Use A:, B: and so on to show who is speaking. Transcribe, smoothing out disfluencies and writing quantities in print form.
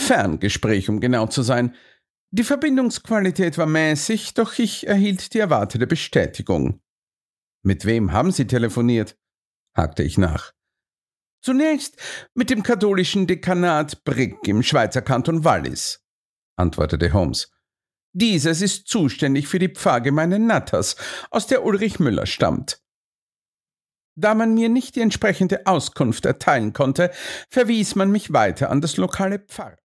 A: Ferngespräch, um genau zu sein. Die Verbindungsqualität war mäßig, doch ich erhielt die erwartete Bestätigung. »Mit wem haben Sie telefoniert?« hakte ich nach. »Zunächst mit dem katholischen Dekanat Brig im Schweizer Kanton Wallis«, antwortete Holmes. »Dieses ist zuständig für die Pfarrgemeinde Natters, aus der Ulrich Müller stammt. Da man mir nicht die entsprechende Auskunft erteilen konnte, verwies man mich weiter an das lokale Pfarramt.